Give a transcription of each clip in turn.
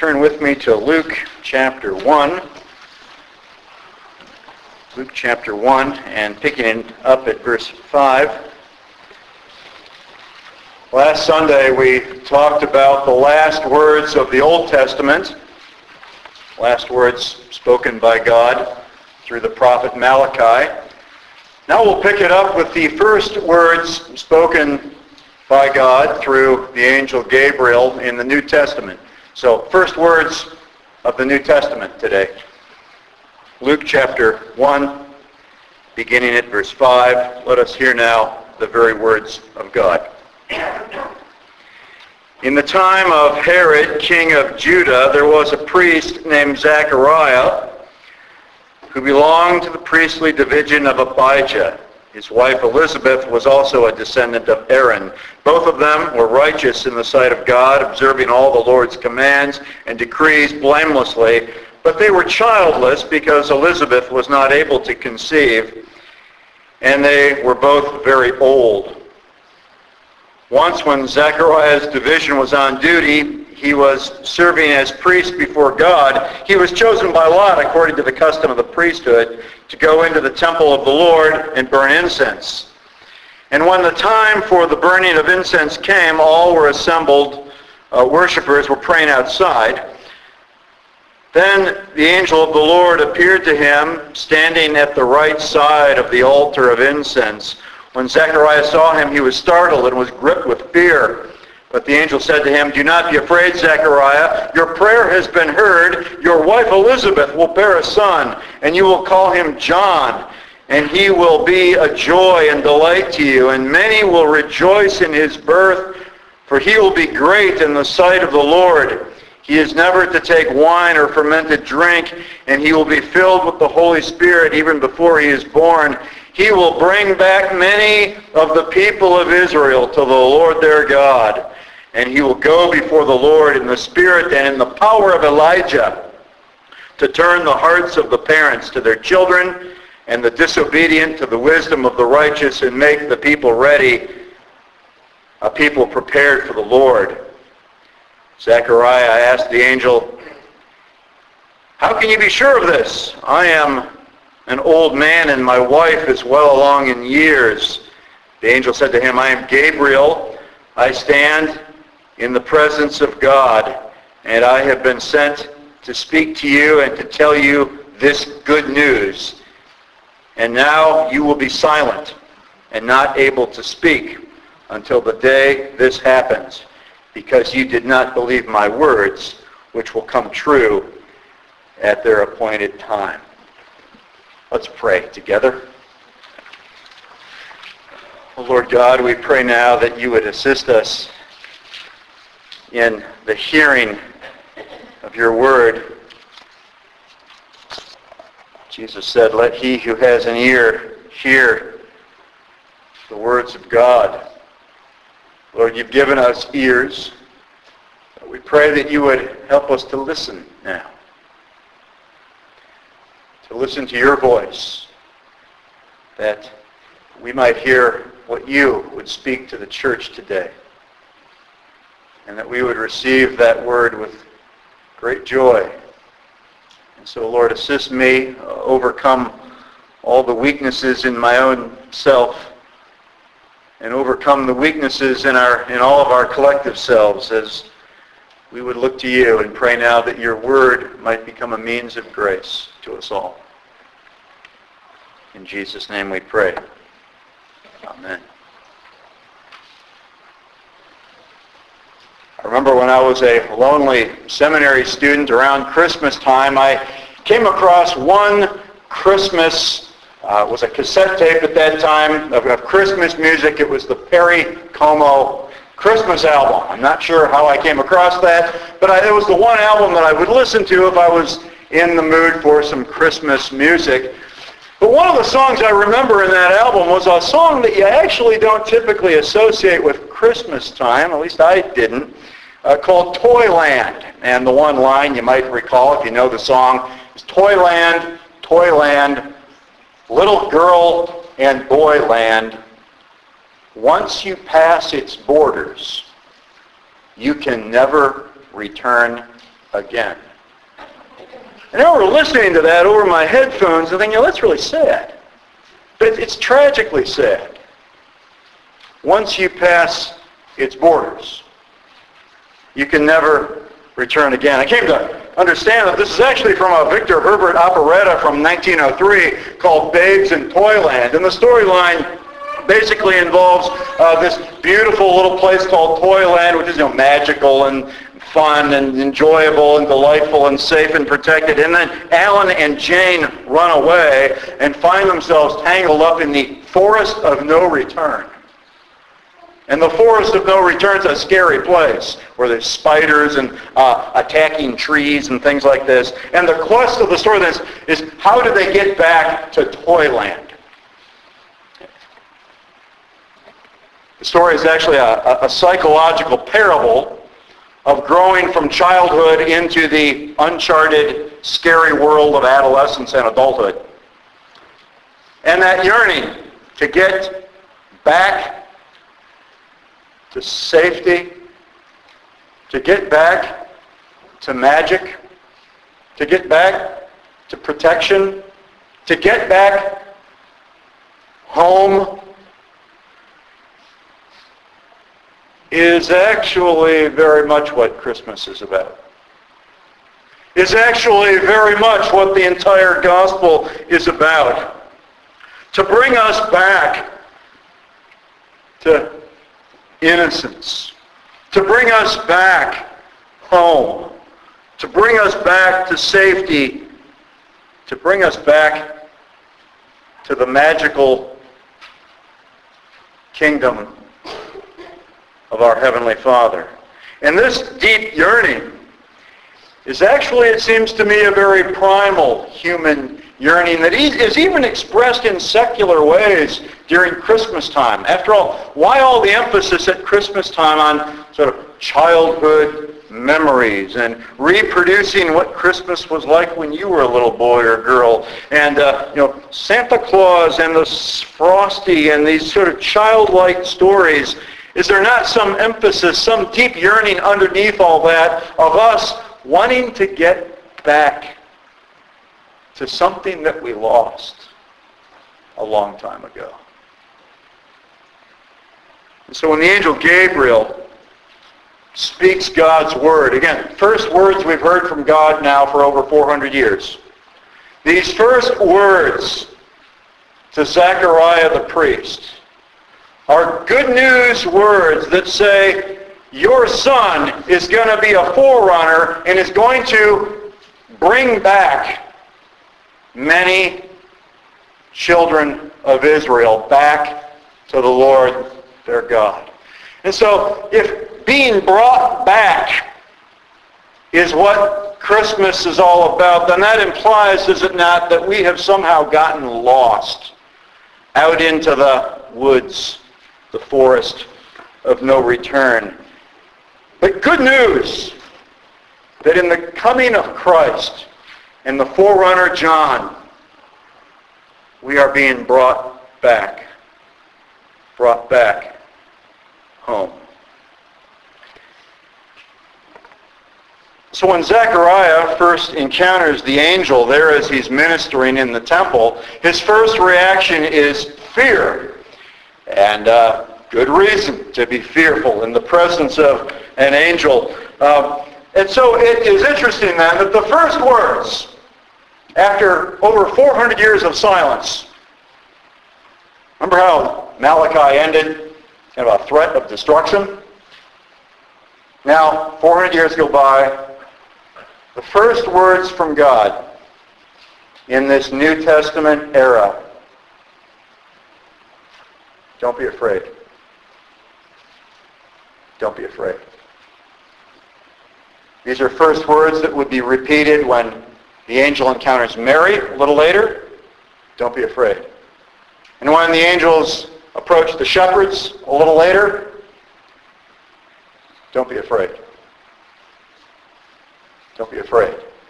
turn with me to Luke chapter 1. Luke chapter 1, and picking it up at verse 5. Last Sunday we talked about the last words of the Old Testament, last words spoken by God through the prophet Malachi. Now we'll pick it up with the first words spoken by God through the angel Gabriel in the New Testament. So, first words of the New Testament today. Luke chapter 1, beginning at verse 5. Let us hear now the very words of God. In the time of Herod, king of Judah, there was a priest named Zechariah who belonged to the priestly division of Abijah. His wife Elizabeth was also a descendant of Aaron. Both of them were righteous in the sight of God, observing all the Lord's commands and decrees blamelessly. But they were childless because Elizabeth was not able to conceive, and they were both very old. Once when Zechariah's division was on duty, he was serving as priest before God. He was chosen by lot, according to the custom of the priesthood, to go into the temple of the Lord and burn incense. And when the time for the burning of incense came, all were assembled. Worshippers were praying outside. Then the angel of the Lord appeared to him, standing at the right side of the altar of incense. When Zechariah saw him, he was startled and was gripped with fear. But the angel said to him, "Do not be afraid, Zechariah. Your prayer has been heard. Your wife Elizabeth will bear a son, and you will call him John. And he will be a joy and delight to you, and many will rejoice in his birth, for he will be great in the sight of the Lord. He is never to take wine or fermented drink, and he will be filled with the Holy Spirit even before he is born. He will bring back many of the people of Israel to the Lord their God. And he will go before the Lord in the spirit and in the power of Elijah to turn the hearts of the parents to their children and the disobedient to the wisdom of the righteous, and make the people ready, a people prepared for the Lord." Zechariah asked the angel, "How can you be sure of this? I am an old man, and my wife is well along in years." The angel said to him, "I am Gabriel. I stand in the presence of God, and I have been sent to speak to you and to tell you this good news. And now you will be silent and not able to speak until the day this happens, because you did not believe my words, which will come true at their appointed time." Let's pray together. Oh, Lord God, we pray now that you would assist us in the hearing of your word. Jesus said, "Let he who has an ear hear the words of God." Lord, you've given us ears. We pray that you would help us to listen now. To listen to your voice, that we might hear what you would speak to the church today, and that we would receive that word with great joy. And so, Lord, assist me overcome all the weaknesses in my own self, and overcome the weaknesses in all of our collective selves, as we would look to you and pray now that your word might become a means of grace to us all. In Jesus' name we pray. Amen. I remember when I was a lonely seminary student around Christmas time, I came across one Christmas, it was a cassette tape at that time of Christmas music. It was the Perry Como Christmas album. I'm not sure how I came across that, but it was the one album that I would listen to if I was in the mood for some Christmas music. But one of the songs I remember in that album was a song that you actually don't typically associate with Christmas time, at least I didn't, called Toyland. And the one line you might recall, if you know the song, is "Toyland, Toyland, little girl and boy land, once you pass its borders, you can never return again. And I remember listening to that over my headphones and thinking, that's really sad. But it's tragically sad. Once you pass its borders, you can never return again. I came to understand that this is actually from a Victor Herbert operetta from 1903 called Babes in Toyland. And the storyline basically involves this beautiful little place called Toyland, which is magical and fun and enjoyable and delightful and safe and protected. And then Alan and Jane run away and find themselves tangled up in the Forest of No Return. And the Forest of No Return is a scary place where there's spiders and attacking trees and things like this. And the quest of the story is how do they get back to Toyland? The story is actually a psychological parable of growing from childhood into the uncharted, scary world of adolescence and adulthood. And that yearning to get back to safety, to get back to magic, to get back to protection, to get back home, is actually very much what Christmas is about. Is actually very much what the entire gospel is about. To bring us back to innocence. To bring us back home. To bring us back to safety. To bring us back to the magical kingdom of our Heavenly Father. And this deep yearning is actually, it seems to me, a very primal human yearning that is even expressed in secular ways during Christmas time. After all, why all the emphasis at Christmas time on sort of childhood memories and reproducing what Christmas was like when you were a little boy or girl, and Santa Claus and the Frosty and these sort of childlike stories? Is there not some emphasis, some deep yearning underneath all that of us wanting to get back to something that we lost a long time ago? And so when the angel Gabriel speaks God's word, again, first words we've heard from God now for over 400 years. These first words to Zechariah the priest are good news words that say, your son is going to be a forerunner and is going to bring back many children of Israel back to the Lord their God. And so if being brought back is what Christmas is all about, then that implies, is it not, that we have somehow gotten lost out into the woods, the forest of no return. But good news that in the coming of Christ and the forerunner John, we are being brought back home. So when Zechariah first encounters the angel there as he's ministering in the temple, his first reaction is fear. And good reason to be fearful in the presence of an angel. And so it is interesting then that the first words, after over 400 years of silence, remember how Malachi ended kind of a threat of destruction? Now, 400 years go by. The first words from God in this New Testament era: don't be afraid. Don't be afraid. These are first words that would be repeated when the angel encounters Mary a little later. Don't be afraid. And when the angels approach the shepherds a little later, don't be afraid. Don't be afraid.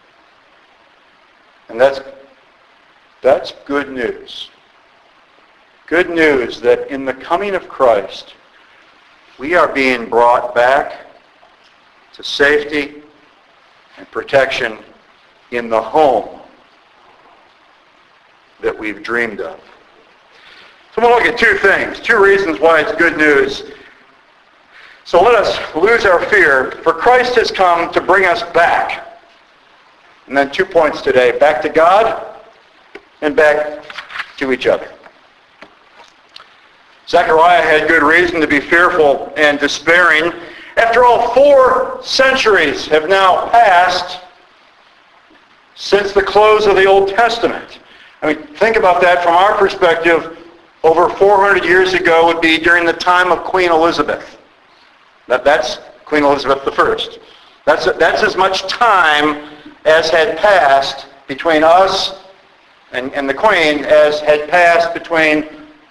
And that's good news. Good news that in the coming of Christ, we are being brought back to safety, and protection in the home that we've dreamed of. So I want to look at two things, two reasons why it's good news. So let us lose our fear, for Christ has come to bring us back. And then 2 points today, back to God and back to each other. Zechariah had good reason to be fearful and despairing. After all, 4 centuries have now passed since the close of the Old Testament. I mean, think about that from our perspective. Over 400 years ago would be during the time of Queen Elizabeth. That's Queen Elizabeth I. That's as much time as had passed between us and the Queen as had passed between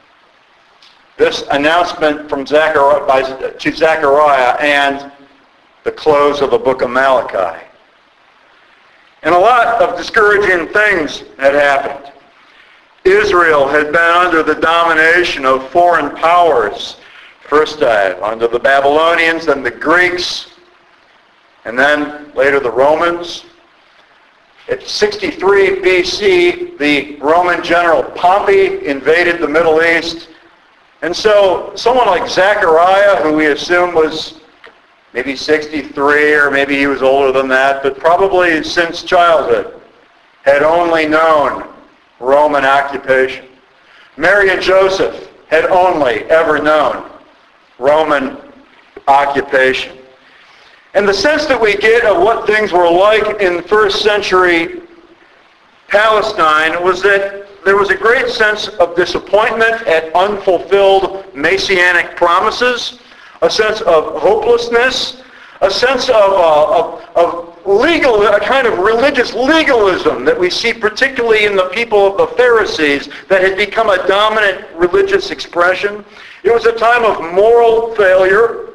this announcement from Zechariah and the close of the book of Malachi. And a lot of discouraging things had happened. Israel had been under the domination of foreign powers. First under the Babylonians, then the Greeks, and then later the Romans. At 63 BC, the Roman general Pompey invaded the Middle East. And so someone like Zechariah, who we assume was maybe 63, or maybe he was older than that, but probably since childhood, had only known Roman occupation. Mary and Joseph had only ever known Roman occupation. And the sense that we get of what things were like in first century Palestine was that there was a great sense of disappointment at unfulfilled messianic promises, a sense of hopelessness, a sense of legal, a kind of religious legalism that we see particularly in the people of the Pharisees that had become a dominant religious expression. It was a time of moral failure,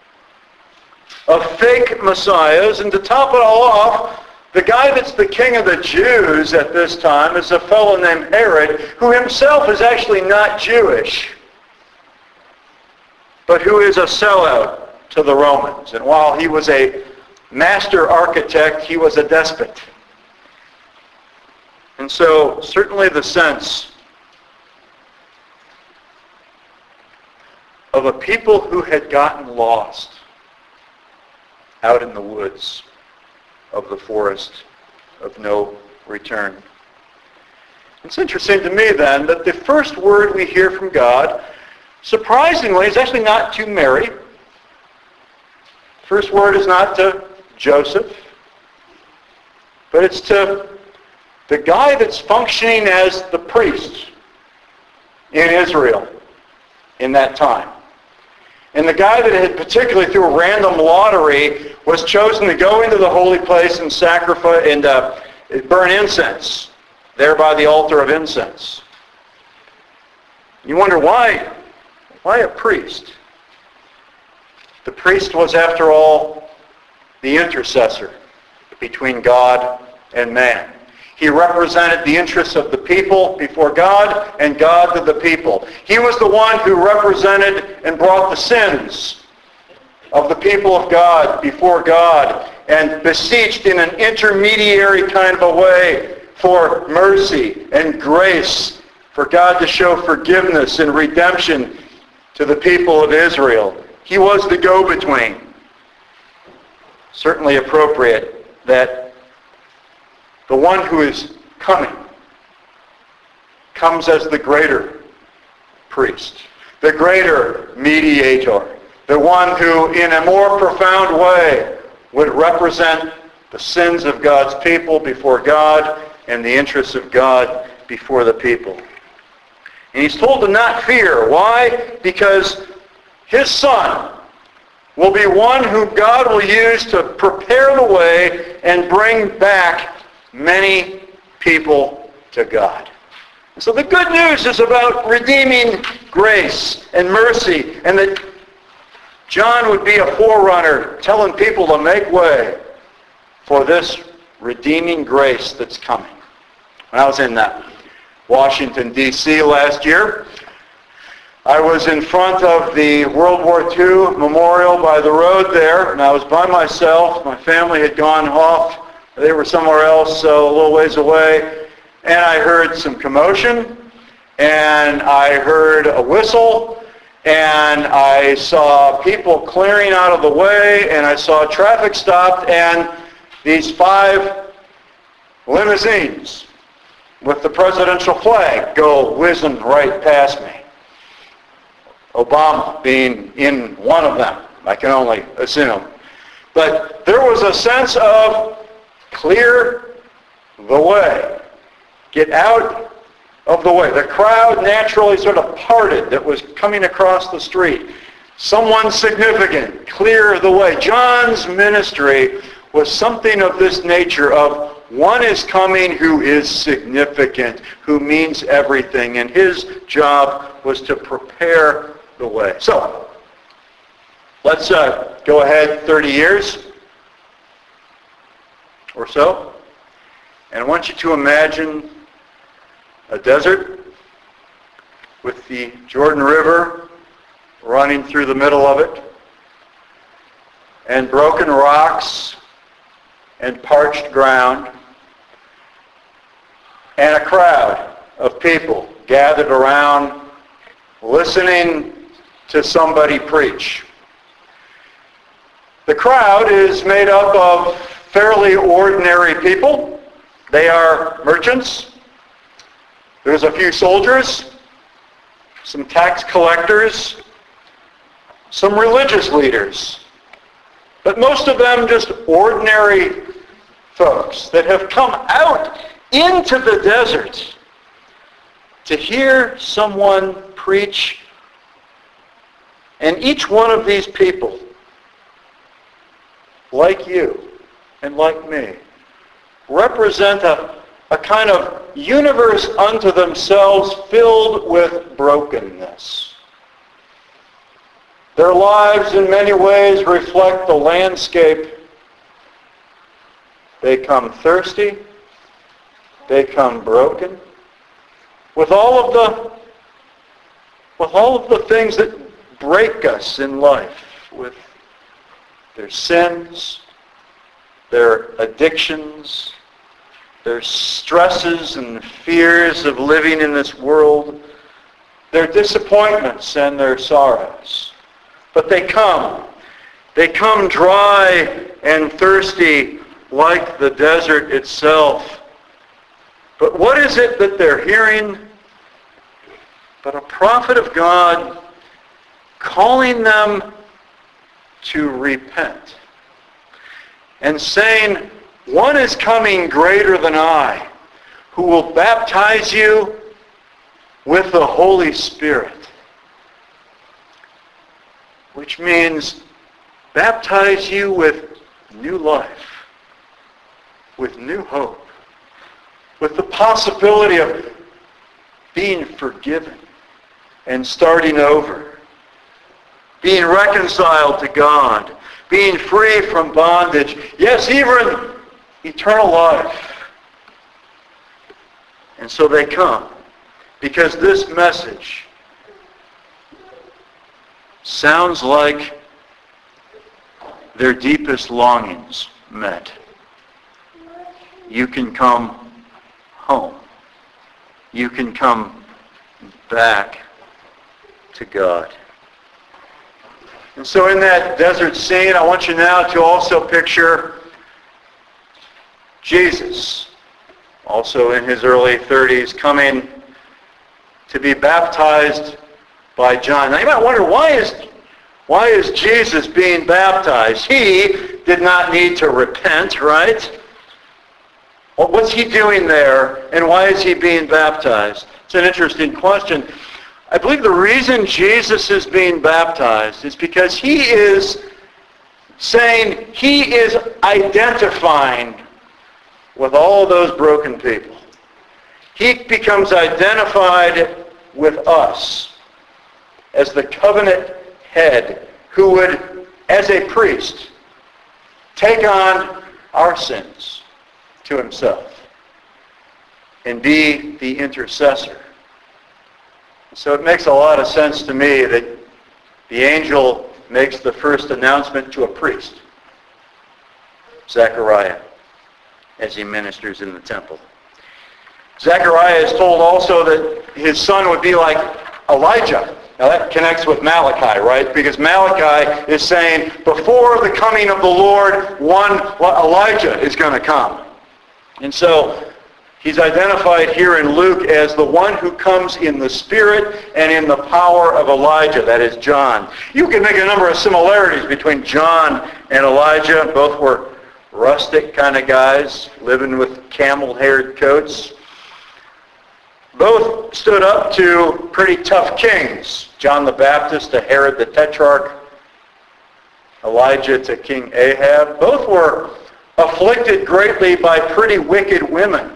of fake messiahs, and to top it all off, the guy that's the king of the Jews at this time is a fellow named Herod, who himself is actually not Jewish, but who is a sellout to the Romans. And while he was a master architect, he was a despot. And so certainly the sense of a people who had gotten lost out in the woods of the forest of no return. It's interesting to me then that the first word we hear from God, surprisingly, is actually not to Mary. First word is not to Joseph, but it's to the guy that's functioning as the priest in Israel in that time. And the guy that had, particularly through a random lottery, was chosen to go into the holy place and sacrifice and burn incense there by the altar of incense. You wonder why a priest? The priest was, after all, the intercessor between God and man. He represented the interests of the people before God and God to the people. He was the one who represented and brought the sins of the people of God before God and beseeched in an intermediary kind of a way for mercy and grace, for God to show forgiveness and redemption to the people of Israel. He was the go-between. Certainly appropriate that the one who is coming comes as the greater priest, the greater mediator, the one who in a more profound way would represent the sins of God's people before God and the interests of God before the people. And he's told to not fear. Why? Because his son will be one whom God will use to prepare the way and bring back many people to God. So the good news is about redeeming grace and mercy, and that John would be a forerunner telling people to make way for this redeeming grace that's coming. When I was in Washington, D.C. last year, I was in front of the World War II memorial by the road there, and I was by myself. My family had gone off They were somewhere else, a little ways away, and I heard some commotion, and I heard a whistle, and I saw people clearing out of the way, and I saw traffic stopped, and these 5 limousines with the presidential flag go whizzing right past me. Obama being in one of them, I can only assume. But there was a sense of clear the way. Get out of the way. The crowd naturally sort of parted that was coming across the street. Someone significant, clear the way. John's ministry was something of this nature of one is coming who is significant, who means everything, and his job was to prepare the way. So, let's go ahead 30 years or so, and I want you to imagine a desert with the Jordan River running through the middle of it, and broken rocks and parched ground, and a crowd of people gathered around listening to somebody preach. The crowd is made up of fairly ordinary people. They are merchants. There's a few soldiers, some tax collectors, some religious leaders, but most of them just ordinary folks that have come out into the desert to hear someone preach. And each one of these people, like you and like me, represent a kind of universe unto themselves filled with brokenness. Their lives in many ways reflect the landscape. They come thirsty. They come broken. With all of the things that break us in life, with their sins, their addictions, their stresses and fears of living in this world, their disappointments and their sorrows. But they come dry and thirsty like the desert itself. But what is it that they're hearing but a prophet of God calling them to repent and saying, one is coming greater than I, who will baptize you with the Holy Spirit. Which means baptize you with new life, with new hope, with the possibility of being forgiven and starting over, being reconciled to God, being free from bondage, yes, even eternal life. And so they come, because this message sounds like their deepest longings met. You can come home. You can come back to God. And so in that desert scene, I want you now to also picture Jesus, also in his early 30s, coming to be baptized by John. Now you might wonder, why is Jesus being baptized? He did not need to repent, right? Well, what's he doing there, and why is he being baptized? It's an interesting question. I believe the reason Jesus is being baptized is because he is saying, he is identifying with all those broken people. He becomes identified with us as the covenant head who would, as a priest, take on our sins to himself and be the intercessor. So it makes a lot of sense to me that the angel makes the first announcement to a priest, Zechariah. as he ministers in the temple. Zechariah is told also that his son would be like Elijah. Now that connects with Malachi, right? Because Malachi is saying, before the coming of the Lord, one Elijah is going to come. And so he's identified here in Luke as the one who comes in the spirit and in the power of Elijah, that is John. You can make a number of similarities between John and Elijah. Both were rustic kind of guys, living with camel-haired coats. Both stood up to pretty tough kings. John the Baptist to Herod the Tetrarch, Elijah to King Ahab. Both were afflicted greatly by pretty wicked women.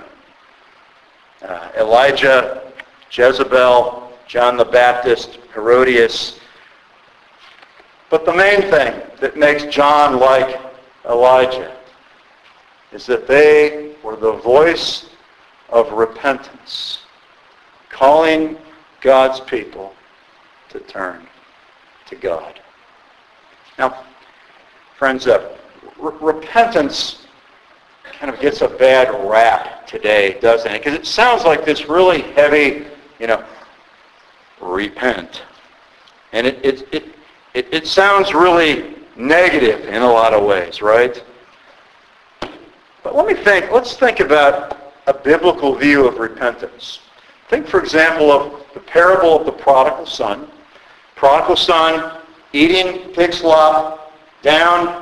Elijah, Jezebel, John the Baptist, Herodias. But the main thing that makes John like Elijah is that they were the voice of repentance, calling God's people to turn to God. Now, friends, repentance kind of gets a bad rap today, doesn't it? Because it sounds like this really heavy, repent. And it sounds really negative in a lot of ways, right? But let's think about a biblical view of repentance. Think, for example, of the parable of the prodigal son. Prodigal son eating pig slop, down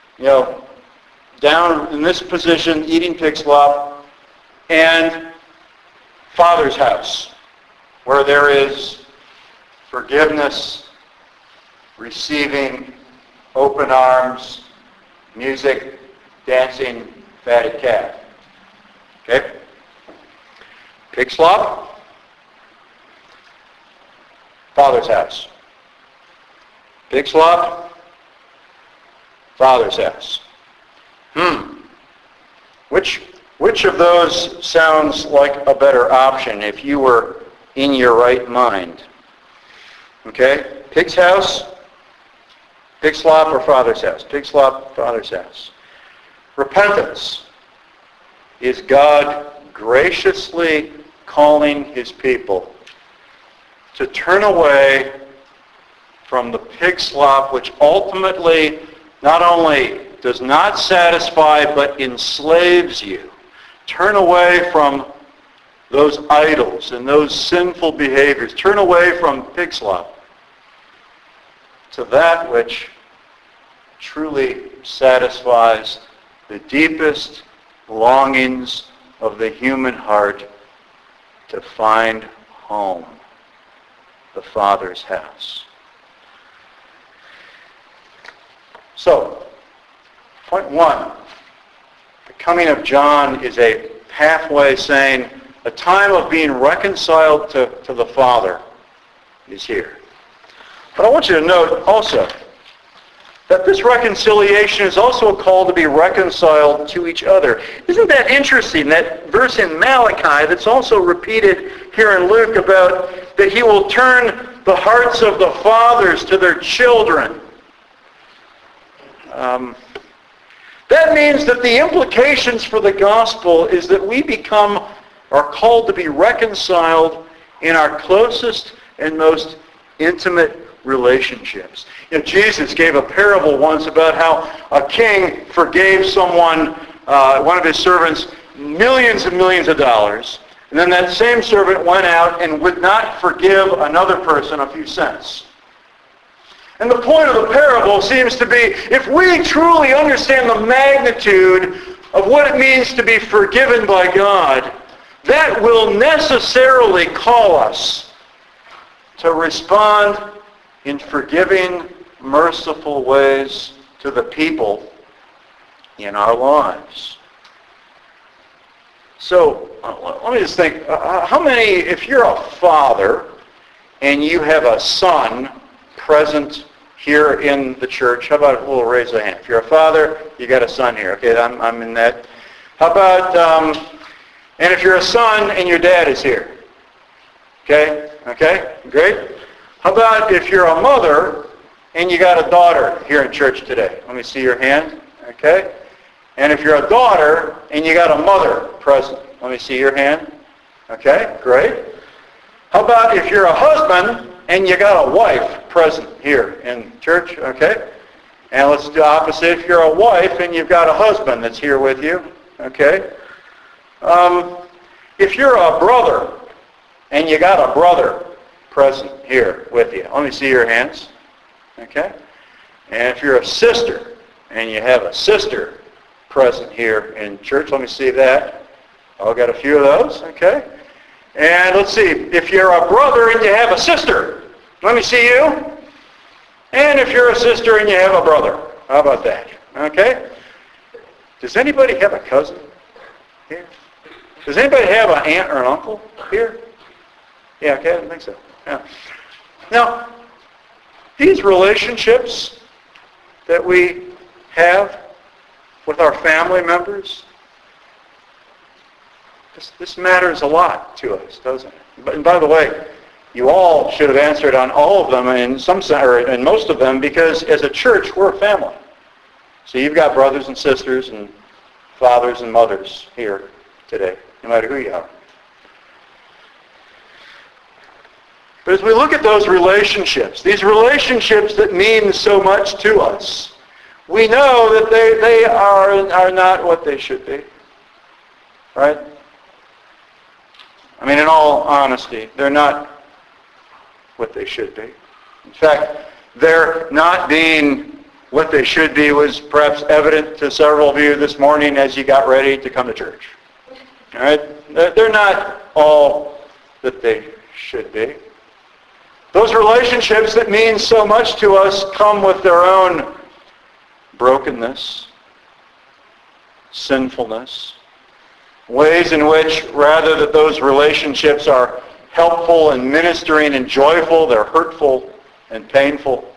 in this position, eating pig slop, and Father's house, where there is forgiveness, receiving, open arms, music, dancing, fatted calf. Okay? Pig slop, Father's house. Pig slop, Father's house. Which of those sounds like a better option if you were in your right mind? Okay? Pig's house, pig slop, or Father's house? Pig slop, Father's house. Repentance is God graciously calling his people to turn away from the pig slop, which ultimately not only does not satisfy but enslaves you. Turn away from those idols and those sinful behaviors. Turn away from pig slop to that which truly satisfies the deepest longings of the human heart to find home, the Father's house. So, point one, the coming of John is a pathway saying a time of being reconciled to the Father is here. But I want you to note also that this reconciliation is also a call to be reconciled to each other. Isn't that interesting, that verse in Malachi that's also repeated here in Luke about that he will turn the hearts of the fathers to their children? That means that the implications for the gospel is that we are called to be reconciled in our closest and most intimate relationships. Jesus gave a parable once about how a king forgave someone, one of his servants, millions and millions of dollars, and then that same servant went out and would not forgive another person a few cents. And the point of the parable seems to be, if we truly understand the magnitude of what it means to be forgiven by God, that will necessarily call us to respond in forgiving, merciful ways to the people in our lives. So, let me just think, how many, if you're a father and you have a son present here in the church, how about a little raise of hand? If you're a father, you got a son here. Okay, I'm in that. How about, and if you're a son and your dad is here? Okay, great. How about if you're a mother and you got a daughter here in church today? Let me see your hand. Okay. And if you're a daughter and you got a mother present, let me see your hand. Okay, great. How about if you're a husband and you got a wife present here in church? Okay. And let's do the opposite. If you're a wife and you've got a husband that's here with you. Okay. If you're a brother and you got a brother present here with you, let me see your hands. Okay. And if you're a sister and you have a sister present here in church, let me see that. I've got a few of those. Okay. And let's see, if you're a brother and you have a sister, let me see you. And if you're a sister and you have a brother, how about that? Okay? Does anybody have a cousin here? Does anybody have an aunt or an uncle here? Yeah, okay, I don't think so. Yeah. Now, these relationships that we have with our family members, this matters a lot to us, doesn't it? And by the way, you all should have answered on all of them in some sense, or in most of them, because as a church, we're a family. So you've got brothers and sisters and fathers and mothers here today, no matter who you are. But as we look at those relationships, these relationships that mean so much to us, we know that they are not what they should be. Right? I mean, in all honesty, they're not what they should be. In fact, their not being what they should be was perhaps evident to several of you this morning as you got ready to come to church. All right? They're not all that they should be. Those relationships that mean so much to us come with their own brokenness, sinfulness, ways in which, rather that those relationships are helpful and ministering and joyful, they're hurtful and painful.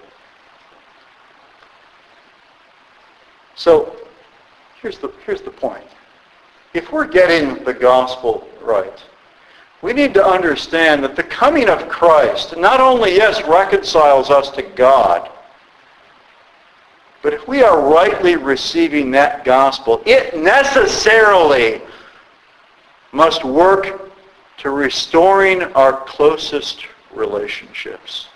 So, here's the point. If we're getting the gospel right, we need to understand that the coming of Christ not only, yes, reconciles us to God, but if we are rightly receiving that gospel, it necessarily must work to restoring our closest relationships.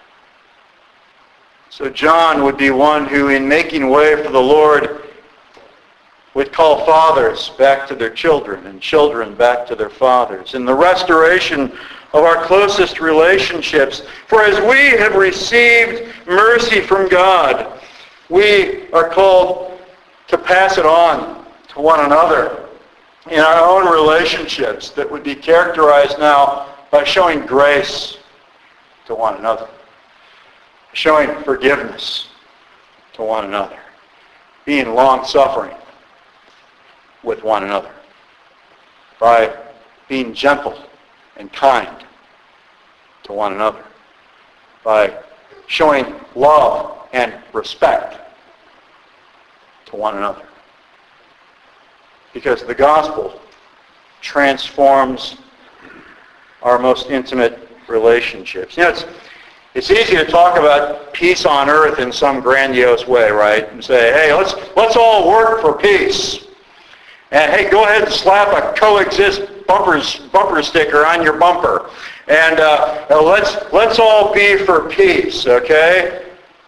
So John would be one who, in making way for the Lord, would call fathers back to their children and children back to their fathers, in the restoration of our closest relationships. For as we have received mercy from God, we are called to pass it on to one another in our own relationships that would be characterized now by showing grace to one another, showing forgiveness to one another, being long-suffering with one another, by being gentle and kind to one another, by showing love and respect to one another. Because the gospel transforms our most intimate relationships. You know, it's easy to talk about peace on earth in some grandiose way, right? And say, hey, let's all work for peace. And hey, go ahead and slap a coexist bumper sticker on your bumper. And let's all be for peace, okay?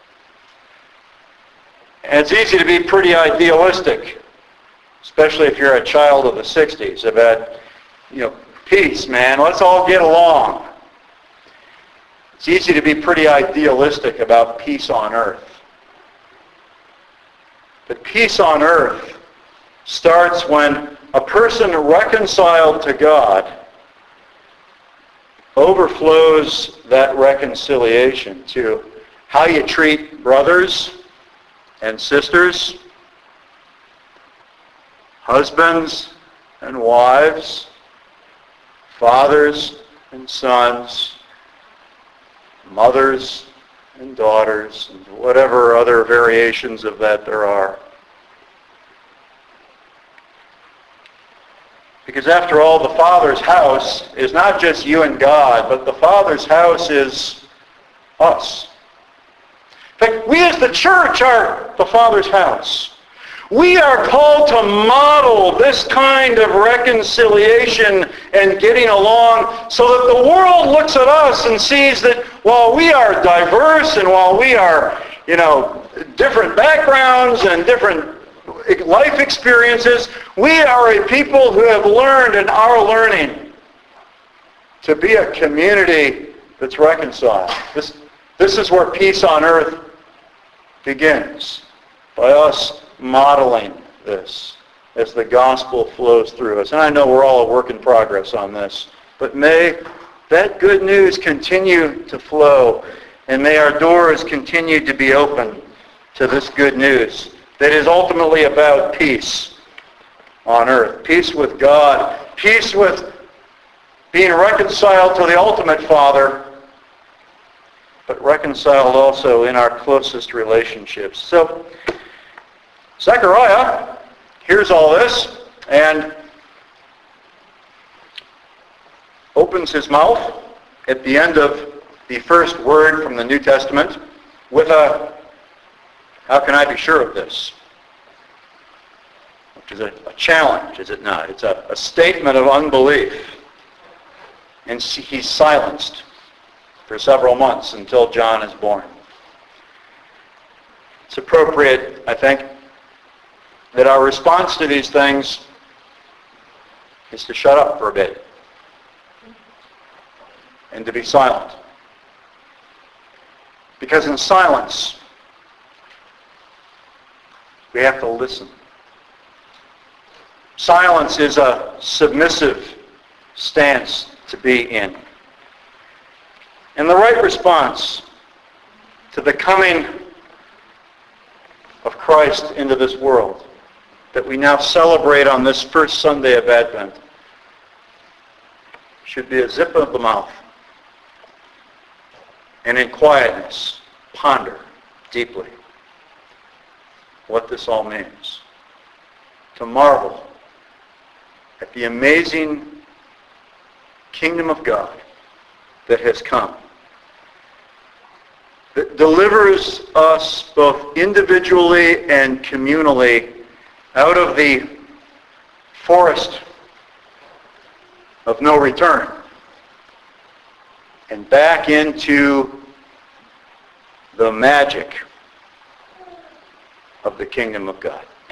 And it's easy to be pretty idealistic, especially if you're a child of the 60s, about, peace, man. Let's all get along. It's easy to be pretty idealistic about peace on earth. But peace on earth starts when a person reconciled to God overflows that reconciliation to how you treat brothers and sisters, husbands and wives, fathers and sons, mothers and daughters, and whatever other variations of that there are. Because after all, the Father's house is not just you and God, but the Father's house is us. In fact, we as the church are the Father's house. We are called to model this kind of reconciliation and getting along so that the world looks at us and sees that while we are diverse and while we are, different backgrounds and different life experiences, we are a people who have learned and are learning to be a community that's reconciled. This is where peace on earth begins, by us modeling this as the gospel flows through us. And I know we're all a work in progress on this, but may that good news continue to flow, and may our doors continue to be open to this good news that is ultimately about peace on earth, peace with God, peace with being reconciled to the ultimate Father, but reconciled also in our closest relationships. So, Zechariah hears all this and opens his mouth at the end of the first word from the New Testament with a, how can I be sure of this? Which is a challenge, is it not? It's a statement of unbelief. And he's silenced for several months until John is born. It's appropriate, I think, that our response to these things is to shut up for a bit and to be silent. Because in silence, we have to listen. Silence is a submissive stance to be in. And the right response to the coming of Christ into this world that we now celebrate on this first Sunday of Advent should be a zip of the mouth and in quietness ponder deeply what this all means. To marvel at the amazing kingdom of God that has come, that delivers us both individually and communally out of the forest of no return and back into the magic of the kingdom of God.